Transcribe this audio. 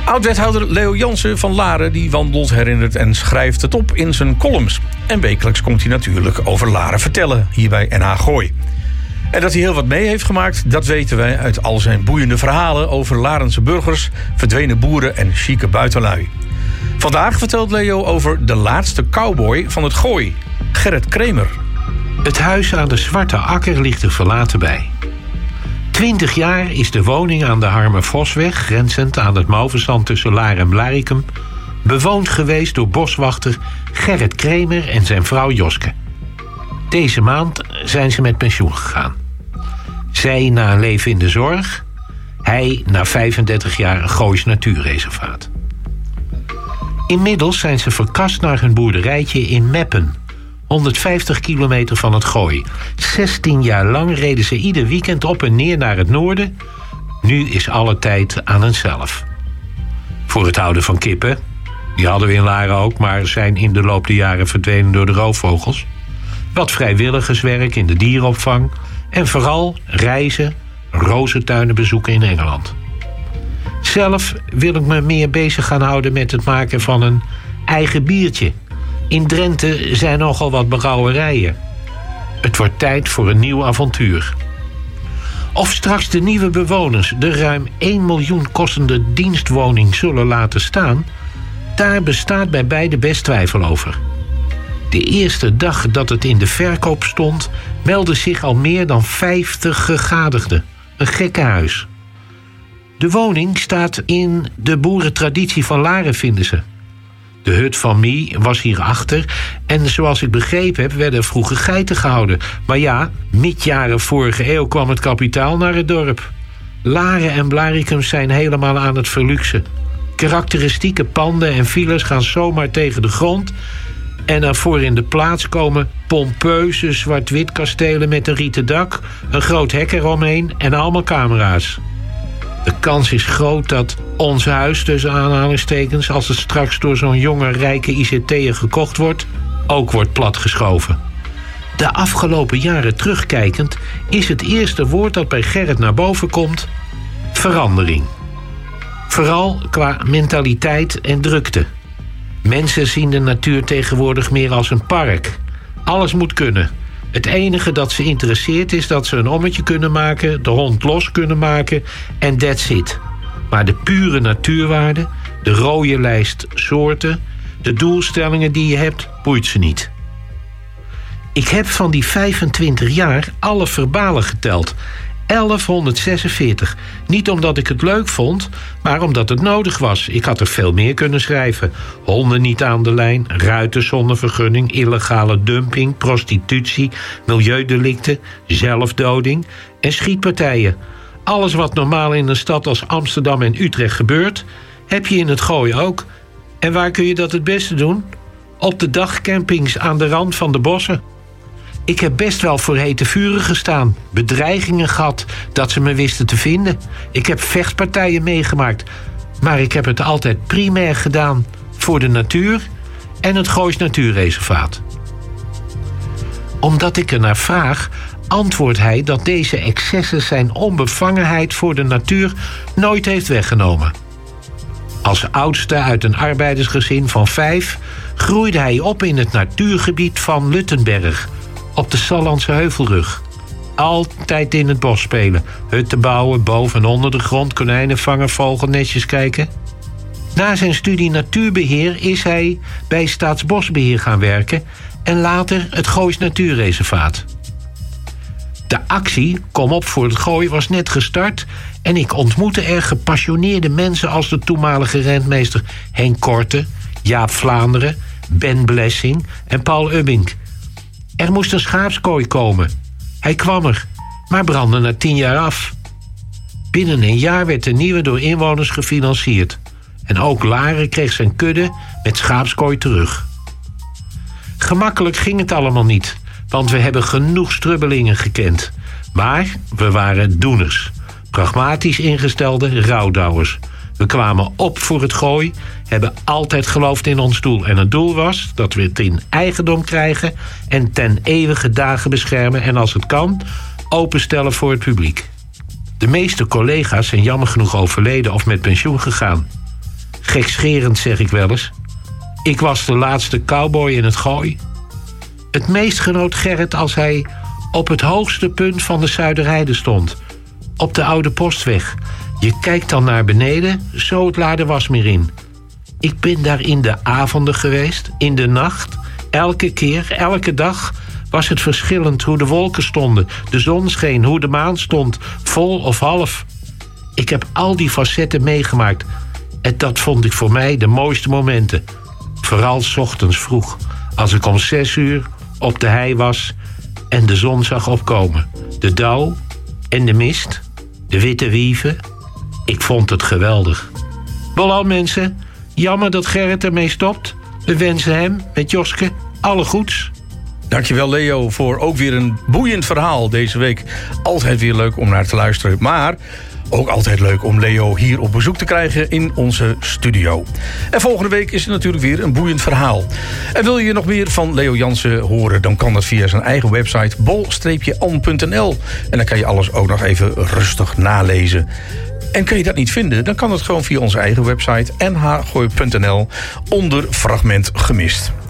Oud-wethouder Leo Jansen van Laren die wandelt, herinnert en schrijft het op in zijn columns. En wekelijks komt hij natuurlijk over Laren vertellen, hier bij NH Gooi. En dat hij heel wat mee heeft gemaakt, dat weten wij uit al zijn boeiende verhalen over Larense burgers, verdwenen boeren en chique buitenlui. Vandaag vertelt Leo over de laatste cowboy van het Gooi, Gerrit Kremer. Het huis aan de Zwarte Akker ligt er verlaten bij. 20 jaar is de woning aan de Harmervosweg, grenzend aan het Mauverzand tussen Laren en Blaricum, bewoond geweest door boswachter Gerrit Kremer en zijn vrouw Joske. Deze maand zijn ze met pensioen gegaan. Zij na een leven in de zorg, hij na 35 jaar een Goois natuurreservaat. Inmiddels zijn ze verkast naar hun boerderijtje in Meppen, 150 kilometer van het Gooi. 16 jaar lang reden ze ieder weekend op en neer naar het noorden. Nu is alle tijd aan henzelf. Voor het houden van kippen, die hadden we in Laren ook, maar zijn in de loop der jaren verdwenen door de roofvogels. Wat vrijwilligerswerk in de dierenopvang en vooral reizen, rozentuinen bezoeken in Engeland. Zelf wil ik me meer bezig gaan houden met het maken van een eigen biertje. In Drenthe zijn nogal wat brouwerijen. Het wordt tijd voor een nieuw avontuur. Of straks de nieuwe bewoners de ruim 1 miljoen kostende dienstwoning zullen laten staan, daar bestaat bij beide best twijfel over. De eerste dag dat het in de verkoop stond, meldden zich al meer dan 50 gegadigden. Een gekkenhuis. De woning staat in de boerentraditie van Laren, vinden ze. De hut van Mie was hierachter en zoals ik begrepen heb werden er vroeger geiten gehouden. Maar ja, midjaren vorige eeuw kwam het kapitaal naar het dorp. Laren en Blaricum zijn helemaal aan het verluxen. Karakteristieke panden en villas gaan zomaar tegen de grond en ervoor in de plaats komen pompeuze zwart-wit kastelen met een rieten dak, een groot hek eromheen en allemaal camera's. De kans is groot dat ons huis, tussen aanhalingstekens, als het straks door zo'n jonge rijke ICT'er gekocht wordt, ook wordt platgeschoven. De afgelopen jaren terugkijkend is het eerste woord dat bij Gerrit naar boven komt verandering. Vooral qua mentaliteit en drukte. Mensen zien de natuur tegenwoordig meer als een park. Alles moet kunnen. Het enige dat ze interesseert is dat ze een ommetje kunnen maken, de hond los kunnen maken en that's it. Maar de pure natuurwaarde, de rode lijst soorten, de doelstellingen die je hebt, boeit ze niet. Ik heb van die 25 jaar alle verbalen geteld. 1146. Niet omdat ik het leuk vond, maar omdat het nodig was. Ik had er veel meer kunnen schrijven. Honden niet aan de lijn, ruiters zonder vergunning, illegale dumping, prostitutie, milieudelicten, zelfdoding en schietpartijen. Alles wat normaal in een stad als Amsterdam en Utrecht gebeurt, heb je in het Gooi ook. En waar kun je dat het beste doen? Op de dagcampings aan de rand van de bossen. Ik heb best wel voor hete vuren gestaan. Bedreigingen gehad dat ze me wisten te vinden. Ik heb vechtpartijen meegemaakt. Maar ik heb het altijd primair gedaan voor de natuur en het Goois Natuurreservaat. Omdat ik er naar vraag, antwoordt hij dat deze excessen zijn onbevangenheid voor de natuur nooit heeft weggenomen. Als oudste uit een arbeidersgezin van 5 groeide hij op in het natuurgebied van Luttenberg, op de Sallandse Heuvelrug. Altijd in het bos spelen, hutten bouwen, boven en onder de grond, konijnen vangen, vogelnestjes kijken. Na zijn studie natuurbeheer is hij bij Staatsbosbeheer gaan werken en later het Goois Natuurreservaat. De actie Kom op voor het Gooi was net gestart en ik ontmoette er gepassioneerde mensen als de toenmalige rentmeester Henk Korte, Jaap Vlaanderen, Ben Blessing en Paul Ubbink. Er moest een schaapskooi komen. Hij kwam er, maar brandde na 10 jaar af. Binnen een jaar werd de nieuwe door inwoners gefinancierd. En ook Laren kreeg zijn kudde met schaapskooi terug. Gemakkelijk ging het allemaal niet, want we hebben genoeg strubbelingen gekend. Maar we waren doeners. Pragmatisch ingestelde rouwdouwers. We kwamen op voor het Gooi, hebben altijd geloofd in ons doel. En het doel was dat we het in eigendom krijgen en ten eeuwige dagen beschermen en als het kan, openstellen voor het publiek. De meeste collega's zijn jammer genoeg overleden of met pensioen gegaan. Gekscherend, zeg ik wel eens. Ik was de laatste cowboy in het Gooi. Het meest genoot Gerrit als hij op het hoogste punt van de Zuiderheide stond. Op de Oude Postweg. Je kijkt dan naar beneden, zo het Laarderwasmeer in. Ik ben daar in de avonden geweest, in de nacht. Elke keer, elke dag was het verschillend hoe de wolken stonden. De zon scheen, hoe de maan stond, vol of half. Ik heb al die facetten meegemaakt. En dat vond ik voor mij de mooiste momenten. Vooral 's ochtends vroeg, als ik om 6 uur op de hei was en de zon zag opkomen. De dauw en de mist, de witte wieven. Ik vond het geweldig. Wel mensen, jammer dat Gerrit ermee stopt. We wensen hem, met Joske, alle goeds. Dankjewel Leo voor ook weer een boeiend verhaal deze week. Altijd weer leuk om naar te luisteren. Maar ook altijd leuk om Leo hier op bezoek te krijgen in onze studio. En volgende week is er natuurlijk weer een boeiend verhaal. En wil je nog meer van Leo Jansen horen, dan kan dat via zijn eigen website bol-an.nl. En dan kan je alles ook nog even rustig nalezen. En kan je dat niet vinden, dan kan het gewoon via onze eigen website nhgooi.nl onder fragment gemist.